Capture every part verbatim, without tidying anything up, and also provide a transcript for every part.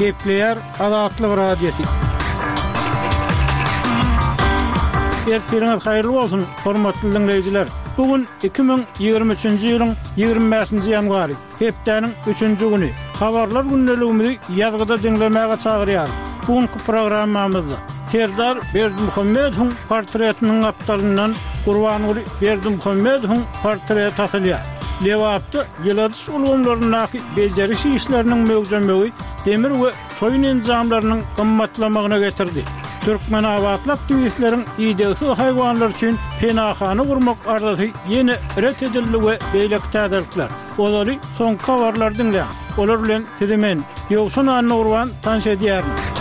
Gepleyer Azatlyk Radiosu. Ertiriniz hayırlı bolsun, hormatly dinleyijiler. Bugün iki bin ýygrimi üçinji ýylyň ýygrimi beşinji ýanwary, hepdeniň üçinji güni. Habarlar gündeligimizi ýazgyda dinlemäge çagyrýar. Bugünkü programmamyzda Serdar Berdimuhammedowyň portretiniň aptalyndan Gurbanuly Berdimuhammedowyň portreti asylýar. Lewapda ýyladys ulgamlarynyň bejeriş işleriniň mögzemegi demir we soýun enjamlarynyň gymmatlamagyna getirdi. Türkmen awatlap düýütleriň ideýasy haýwanlar üçin penahany gurmak arzusy ýene ret edildi we beýlek täzelikler. Olary soňky habarlar dinleýän. Olar bilen sizimen ýogşun anny urwan tanş edýär.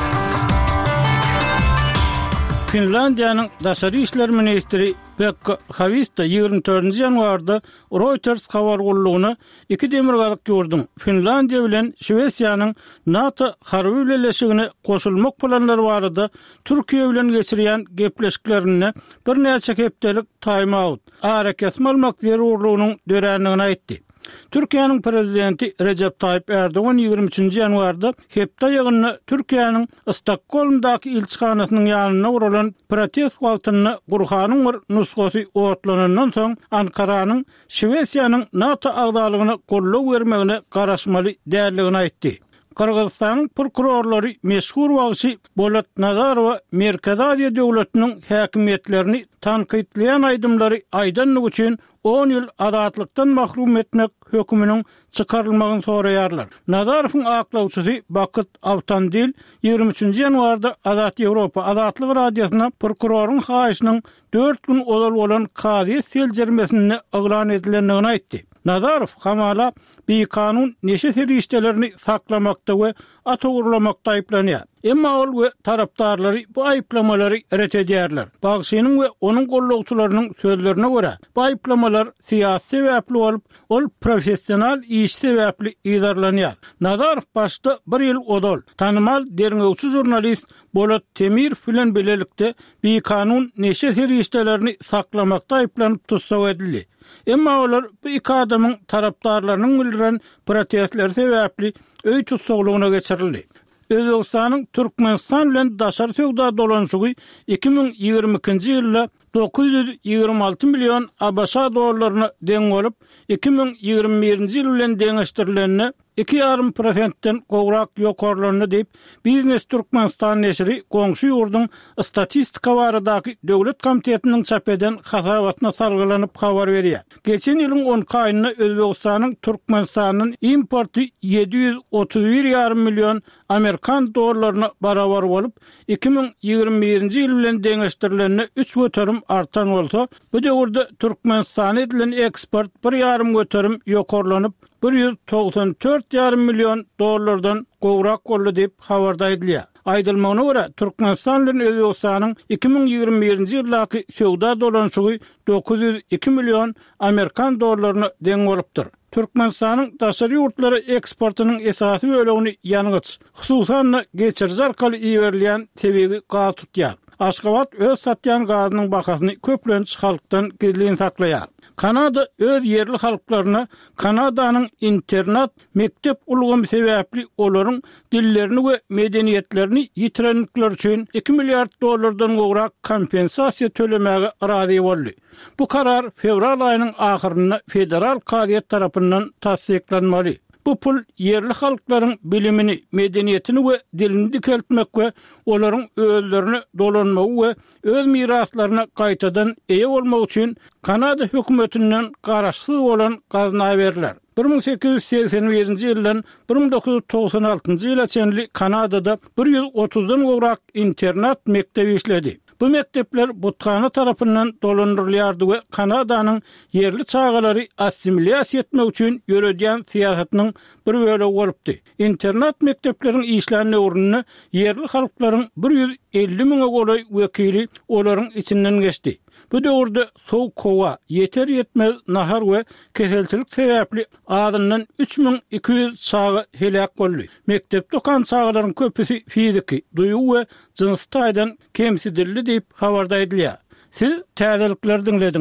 Finlandiýanyň daşary işler ministri Pekka Haavisto ýygrimi dördünji ýanwarda Reuters habar gullugyny iki demirgazyk gördüm. Finlandiýa bilen Şwesiýanyň NATO harby birleşigine goşulmak planlary barada Türkiýe bilen geçirýän gepleşiklerini bir näçe hepdelik time-out, arakaty almak zerurlygynyň dörenligini aýtdy. Türkiýanyň prezidenti Recep Tayyip Erdoğan ýygrimi üçinji ýanwarda hepde ýygyny Türkiýanyň Stokholmdaky ilçihanasynyň ýanyna uralan protest wagtyny gurhanyň bir nusgasy otlanandan soň Ankaranyň Şwesiýanyň NATO agdalygyny gollap bermegine garaşmaly däldigini aýtdy. Kırgızstanyň prokurorlary meşhur wagty Bolat Nazarowa Merkezi Aziýa döwletiniň häkimetlerini tanqidleýän aýdymlary aýdanlyk üçin on ýyl azatlykdan mahrum etmek hökmüniň çykarylmagyny soraýarlar. Nazarowyň aklawçysy Bakyt Awtandil ýygrimi üçinji ýanwarda Azat Ýewropa Azatlyk radiosyna prokuroryň haýyşynyň dört gün odal bolan kady seljermesini aglan edilendigini aýtdy. Nazarow hamala bir kanun neşe feriştelerini saklamakta ve atogurlamakta ayıplanıyor. Emma ol ve taraftarları bu ayıplamaları ret edýärler. Bagşynyň ve onun gollawçylarynyň sözlerine göre bu ayıplamalar siyasi sebäpli olup, ol professional iş sebäpli ýazarlanýar. Nazarow başda bir ýyl odal tanymal derňewçi jurnalist Bolat Temir bilen bilelikde bir kanun neşe feriştelerini saklamakta ayıplanyp tutsak edildi. Emma olar bu iki adamın taraftarlarının bildiren protestler sebäpli öý tutsaglygyna geçirildi. Özbegistanyň Türkmenistan bilen daşary söwda dolanşygy iki bin ýygrimi ikinji ýylda dokuz ýüz ýygrimi alty milyon ABŞ dollaryna deň bolup, iki bin ýygrimi birinji ýyl bilen deňeşdirilenine iki ýarrym prosentden gowrak ýokarlygyny diýip Biznes Türkmenistan neşri goňşy ýurduň statistika baradaky döwlet komitetiniň çap eden hasabatyna sargylanyp habar berýär. Geçen ýylyň on aýyna Özbegistanyň Türkmenistanyň importy ýedi ýüz otuz bir ýarrym milyon Amerikan dollaryna barabar bolup, iki bin ýygrimi birinji ýyl bilen deňeşdirilenine üç göterim artan bolsa, bu döwürde Türkmenistana edilen eksport bir ýarrym göterim ýokarlanyp bir ýüz togsan dört ýarrym milyon dollardan gowrak boldy diýip habarda edilýär. Aýdylmagyna görä Türkmenistan bilen Özbegistanyň iki bin ýygrimi birinji ýyldaky söwda dolanşygy dokuz ýüz iki milyon Amerikan dollaryna deň bolupdyr. Türkmenistanyň daşary ýurtlary eksportynyň esasy bölegini ýanygyç, hususan geçirji arkaly iýerilýän tebigy gaz tutýar. Aşgabat öz satýan gazynyň bahasyny köplenç halkdan gizlin saklaýar. Kanada öz yerli halklaryna Kanadanyň internet mektep ulgamy sebäpli olaryň dillerini we medeniýetlerini ýitirenlikler üçin iki milliard dollardan gowrak kompensasiýa tölemäge razy boldy. Bu karar fevral aýynyň ahyryna federal kadyet tarapyndan tasdiklanmaly. Bu pul yerli halklaryň bilimini, medeniýetini we dilini dikeltmek we olaryň özlerini dolanmagy we öz miraslaryna gaýtadan eýe bolmak üçin Kanada hökümetinden garaşsyz bolan gazna berilýär. bir bin sekiz ýüz seksen birinji ýyldan bir bin dokuz ýüz togsan altynjy ýyla çenli Kanadada bir ýüz otuzdan gowrak internet mektebi işledi. Bu mektepler Butkana tarapyndan dolandyrylýardy we Kanadanyň yerli çağalary assimiliasiýa etmek üçin ýöredýän siýasatynyň bir bölegi bolupdy. İnternet mektepleriň işlerine ornuny yerli halklaryň bir ýüz elli miňe golay wekili olaryň içinden geçdi. Bu döwürde sowuk kowa, yeter yetmez nahar we keselçilik sebäpli adyndan üç bin iki ýüz çağı helak boldy. Mektep dokan çağalaryň köpüsi fiziki, duýu we jinsy taýdan kemsidirli diýip habarda edilýär. Siz täzelikler dinlediniz.